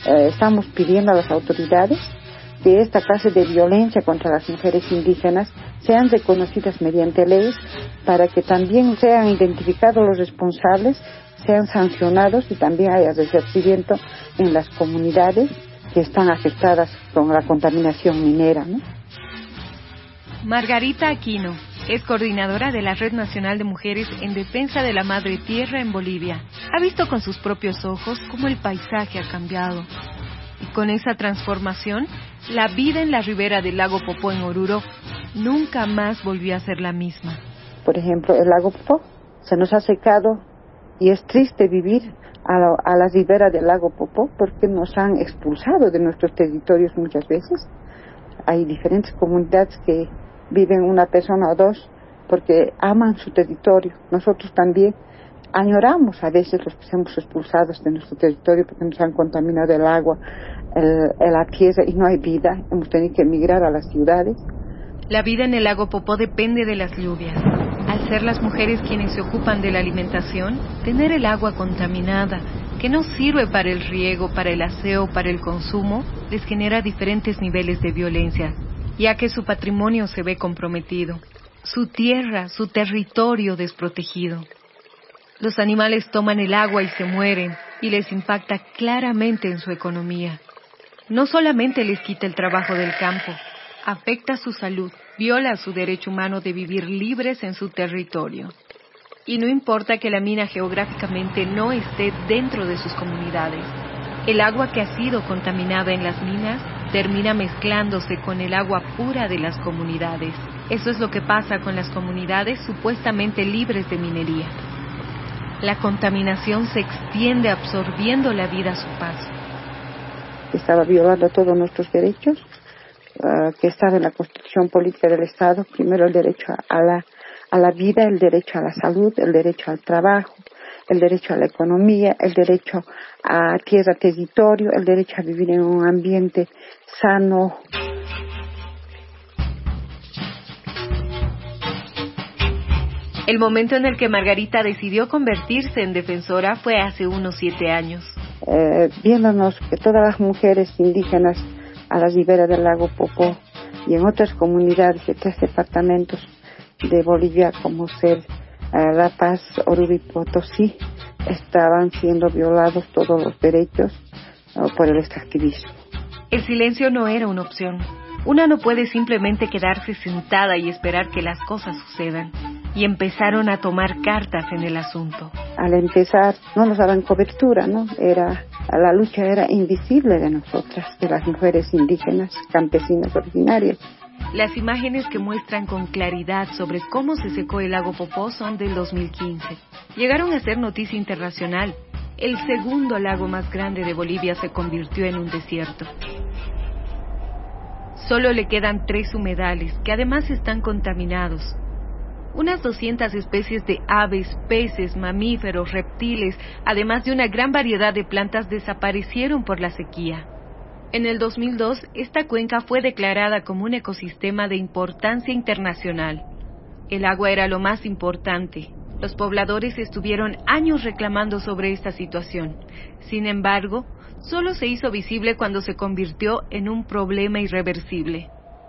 estamos pidiendo a las autoridades que esta clase de violencia contra las mujeres indígenas sean reconocidas mediante leyes para que también sean identificados los responsables, sean sancionados y también haya resarcimiento en las comunidades que están afectadas con la contaminación minera, ¿no? Margarita Aquino es coordinadora de la Red Nacional de Mujeres en Defensa de la Madre Tierra en Bolivia. Ha visto con sus propios ojos cómo el paisaje ha cambiado. Y con esa transformación, la vida en la ribera del lago Popó en Oruro nunca más volvió a ser la misma. Por ejemplo, el lago Popó se nos ha secado y es triste vivir a la ribera del lago Popó porque nos han expulsado de nuestros territorios muchas veces. Hay diferentes comunidades que viven una persona o dos porque aman su territorio. Nosotros también añoramos a veces los que somos expulsados de nuestro territorio porque nos han contaminado el agua, la tierra y no hay vida. Hemos tenido que emigrar a las ciudades. La vida en el lago Popó depende de las lluvias. Al ser las mujeres quienes se ocupan de la alimentación, tener el agua contaminada, que no sirve para el riego, para el aseo, para el consumo, les genera diferentes niveles de violencia, ya que su patrimonio se ve comprometido, su tierra, su territorio desprotegido. Los animales toman el agua y se mueren, y les impacta claramente en su economía. No solamente les quita el trabajo del campo, afecta su salud, viola su derecho humano de vivir libres en su territorio. Y no importa que la mina geográficamente no esté dentro de sus comunidades, el agua que ha sido contaminada en las minas termina mezclándose con el agua pura de las comunidades. Eso es lo que pasa con las comunidades supuestamente libres de minería. La contaminación se extiende absorbiendo la vida a su paso. Estaba violando todos nuestros derechos, que estaba en la Constitución Política del Estado. Primero el derecho a la vida, el derecho a la salud, el derecho al trabajo, el derecho a la economía, el derecho a tierra, territorio, el derecho a vivir en un ambiente sano. El momento en el que Margarita decidió convertirse en defensora fue hace unos 7 años. Viéndonos que todas las mujeres indígenas a la ribera del lago Popó y en otras comunidades de 3 departamentos de Bolivia, como ser La Paz, Oruro y Potosí, estaban siendo violados todos los derechos por el extractivismo. El silencio no era una opción. Una no puede simplemente quedarse sentada y esperar que las cosas sucedan. Y empezaron a tomar cartas en el asunto. Al empezar, no nos daban cobertura, ¿no? La lucha era invisible de nosotras, de las mujeres indígenas, campesinas originarias. Las imágenes que muestran con claridad sobre cómo se secó el lago Popó son del 2015. Llegaron a ser noticia internacional. El segundo lago más grande de Bolivia se convirtió en un desierto. Solo le quedan 3 humedales, que además están contaminados. Unas 200 especies de aves, peces, mamíferos, reptiles, además de una gran variedad de plantas desaparecieron por la sequía. En el 2002, esta cuenca fue declarada como un ecosistema de importancia internacional. El agua era lo más importante. Los pobladores estuvieron años reclamando sobre esta situación. Sin embargo, solo se hizo visible cuando se convirtió en un problema irreversible.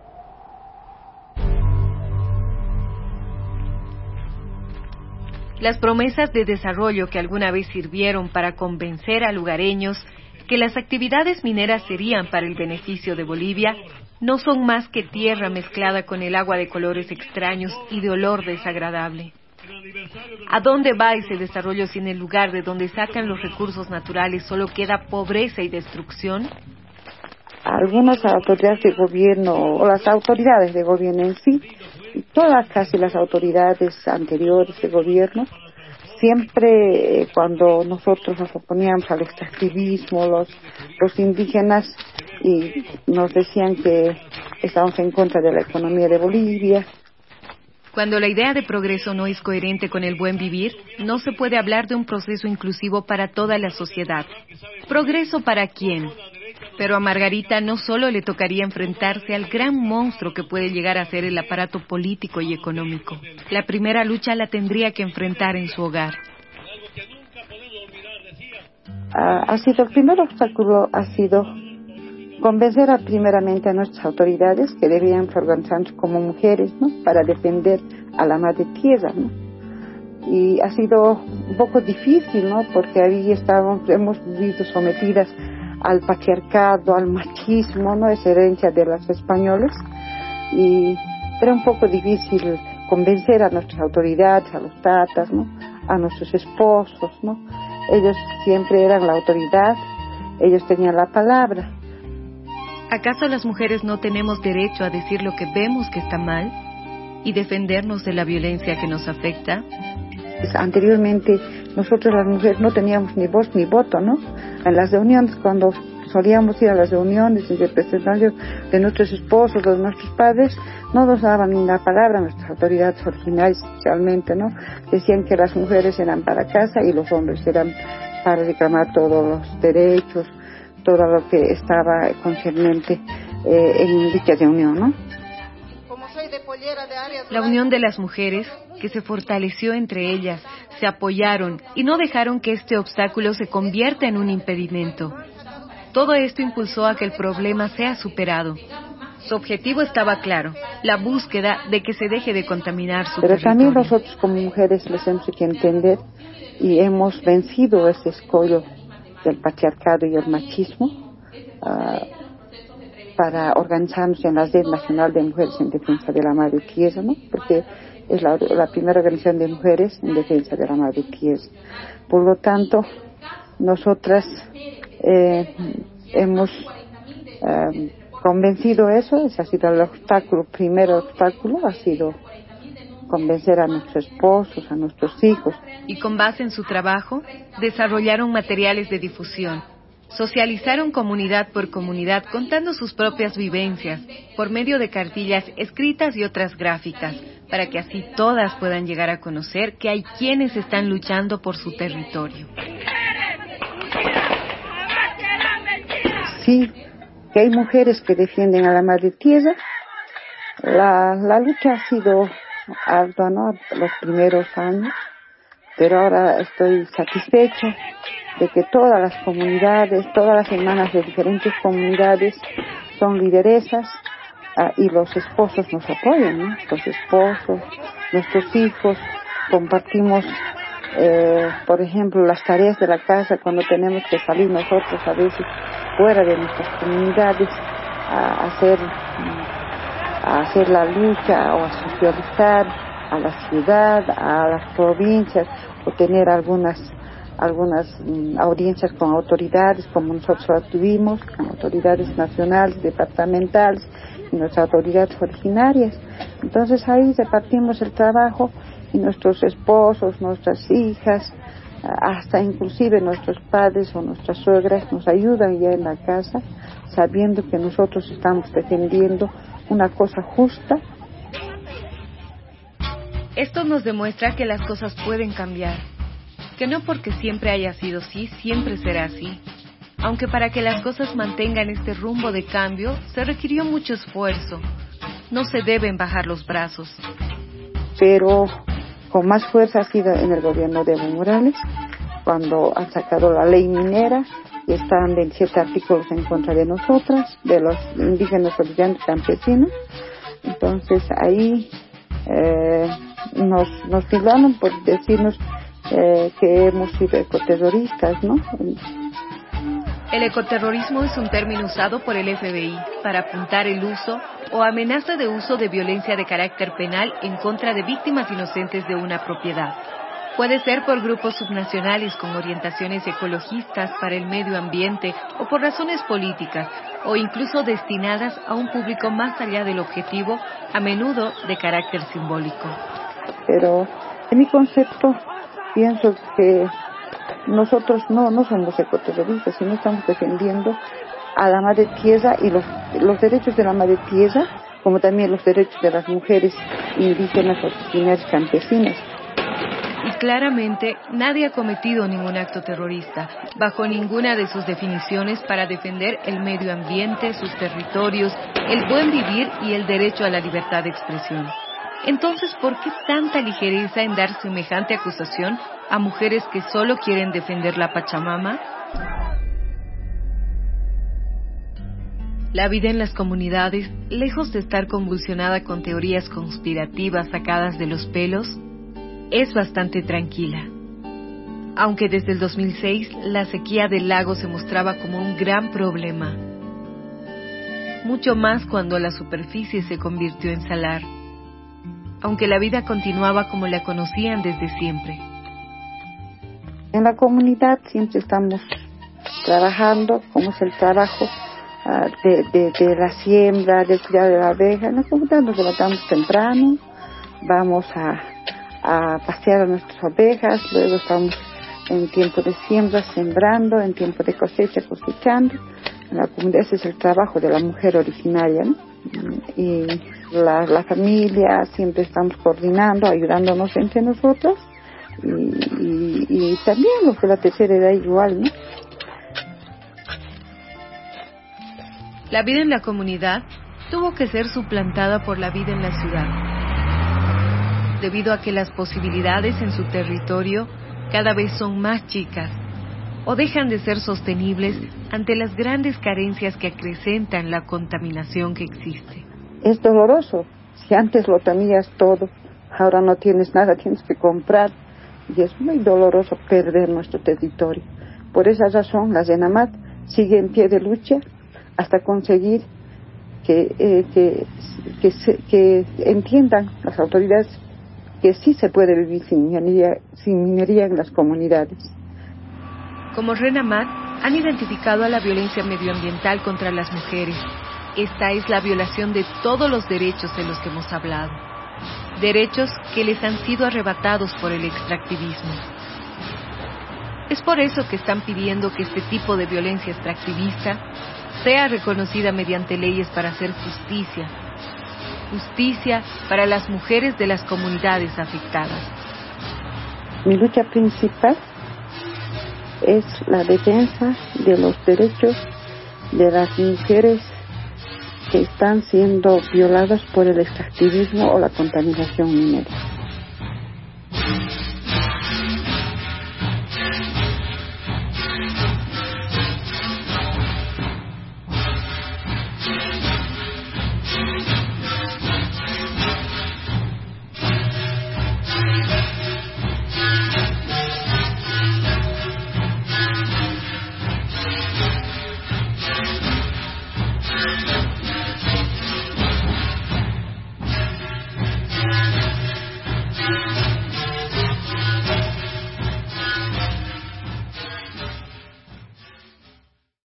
Las promesas de desarrollo que alguna vez sirvieron para convencer a lugareños que las actividades mineras serían para el beneficio de Bolivia, no son más que tierra mezclada con el agua de colores extraños y de olor desagradable. ¿A dónde va ese desarrollo si en el lugar de donde sacan los recursos naturales solo queda pobreza y destrucción? Algunas autoridades de gobierno, o las autoridades de gobierno en sí, y todas casi las autoridades anteriores de gobierno, siempre cuando nosotros nos oponíamos al extractivismo, los indígenas, y nos decían que estábamos en contra de la economía de Bolivia. Cuando la idea de progreso no es coherente con el buen vivir, no se puede hablar de un proceso inclusivo para toda la sociedad. ¿Progreso para quién? Pero a Margarita no solo le tocaría enfrentarse al gran monstruo que puede llegar a ser el aparato político y económico. La primera lucha la tendría que enfrentar en su hogar. El primer obstáculo ha sido convencer primeramente a nuestras autoridades que debían organizarse como mujeres, ¿no? Para defender a la madre tierra, ¿no? Y ha sido un poco difícil, ¿no? Porque ahí hemos vivido sometidas al patriarcado, al machismo, ¿no? Es herencia de los españoles, y era un poco difícil convencer a nuestras autoridades, a los tatas, ¿no? A nuestros esposos, ¿no? Ellos siempre eran la autoridad, ellos tenían la palabra. ¿Acaso las mujeres no tenemos derecho a decir lo que vemos que está mal y defendernos de la violencia que nos afecta? Anteriormente nosotros las mujeres no teníamos ni voz ni voto, ¿no? En las reuniones, cuando solíamos ir a las reuniones en representación de nuestros esposos o de nuestros padres, no nos daban ni la palabra a nuestras autoridades originales, especialmente, ¿no? Decían que las mujeres eran para casa y los hombres eran para reclamar todos los derechos, todo lo que estaba concerniente en dicha reunión, ¿no? La unión de las mujeres, que se fortaleció entre ellas, se apoyaron y no dejaron que este obstáculo se convierta en un impedimento. Todo esto impulsó a que el problema sea superado. Su objetivo estaba claro, la búsqueda de que se deje de contaminar su territorio. Pero también nosotros como mujeres les hemos que entender y hemos vencido ese escollo del patriarcado y el machismo para organizarnos en la Red Nacional de Mujeres en Defensa de la Madre Tierra, ¿no? Porque es la primera organización de mujeres en defensa de la Madre Tierra. Por lo tanto, nosotras hemos convencido eso. Ese ha sido el obstáculo, primer obstáculo ha sido convencer a nuestros esposos, a nuestros hijos. Y con base en su trabajo, desarrollaron materiales de difusión. Socializaron comunidad por comunidad contando sus propias vivencias por medio de cartillas escritas y otras gráficas, para que así todas puedan llegar a conocer que hay quienes están luchando por su territorio. Sí, que hay mujeres que defienden a la madre tierra. La lucha ha sido ardua, ¿no? Los primeros años, pero ahora estoy satisfecha de que todas las comunidades, todas las hermanas de diferentes comunidades son lideresas, y los esposos nos apoyan, ¿no? Los esposos, nuestros hijos, compartimos, por ejemplo, las tareas de la casa cuando tenemos que salir nosotros a veces fuera de nuestras comunidades a hacer la lucha o a socializar a la ciudad, a las provincias, o tener algunas audiencias con autoridades, como nosotros las tuvimos, con autoridades nacionales, departamentales y nuestras autoridades originarias. Entonces ahí repartimos el trabajo y nuestros esposos, nuestras hijas, hasta inclusive nuestros padres o nuestras suegras nos ayudan ya en la casa, sabiendo que nosotros estamos defendiendo una cosa justa. Esto nos demuestra que las cosas pueden cambiar, que no porque siempre haya sido así, siempre será así. Aunque para que las cosas mantengan este rumbo de cambio, se requirió mucho esfuerzo. No se deben bajar los brazos. Pero con más fuerza ha sido en el gobierno de Evo Morales, cuando han sacado la ley minera y están 27 artículos en contra de nosotras, de los indígenas originarios campesinos. Entonces ahí nos tildaron por decirnos que hemos sido ecoterroristas, ¿no? El ecoterrorismo es un término usado por el FBI para apuntar el uso o amenaza de uso de violencia de carácter penal en contra de víctimas inocentes de una propiedad. Puede ser por grupos subnacionales con orientaciones ecologistas para el medio ambiente o por razones políticas, o incluso destinadas a un público más allá del objetivo, a menudo de carácter simbólico. Pero en mi concepto pienso que nosotros no somos ecoterroristas, sino estamos defendiendo a la madre tierra y los derechos de la madre tierra, como también los derechos de las mujeres indígenas, originarias, campesinas. Y claramente nadie ha cometido ningún acto terrorista, bajo ninguna de sus definiciones, para defender el medio ambiente, sus territorios, el buen vivir y el derecho a la libertad de expresión. Entonces, ¿por qué tanta ligereza en dar semejante acusación a mujeres que solo quieren defender la Pachamama? La vida en las comunidades, lejos de estar convulsionada con teorías conspirativas sacadas de los pelos, es bastante tranquila. Aunque desde el 2006 la sequía del lago se mostraba como un gran problema. Mucho más cuando la superficie se convirtió en salar. Aunque la vida continuaba como la conocían desde siempre. En la comunidad siempre estamos trabajando, como es el trabajo de la siembra, del cuidado de la abeja. En la comunidad nos levantamos temprano, vamos a pasear a nuestras ovejas, luego estamos en tiempo de siembra sembrando, en tiempo de cosecha cosechando. En la comunidad ese es el trabajo de la mujer originaria, ¿no? Y la familia siempre estamos coordinando, ayudándonos entre nosotros y también los de la tercera edad igual, ¿no? La vida en la comunidad tuvo que ser suplantada por la vida en la ciudad, debido a que las posibilidades en su territorio cada vez son más chicas o dejan de ser sostenibles ante las grandes carencias que acrecentan la contaminación que existe. Es doloroso. Si antes lo tenías todo, ahora no tienes nada, tienes que comprar. Y es muy doloroso perder nuestro territorio. Por esa razón, la Yenamat sigue en pie de lucha hasta conseguir que entiendan las autoridades que sí se puede vivir sin minería en las comunidades. Como RENAMAT han identificado a la violencia medioambiental contra las mujeres. Esta es la violación de todos los derechos de los que hemos hablado. Derechos que les han sido arrebatados por el extractivismo. Es por eso que están pidiendo que este tipo de violencia extractivista sea reconocida mediante leyes para hacer justicia. Justicia para las mujeres de las comunidades afectadas. Mi lucha principal es la defensa de los derechos de las mujeres que están siendo violadas por el extractivismo o la contaminación minera.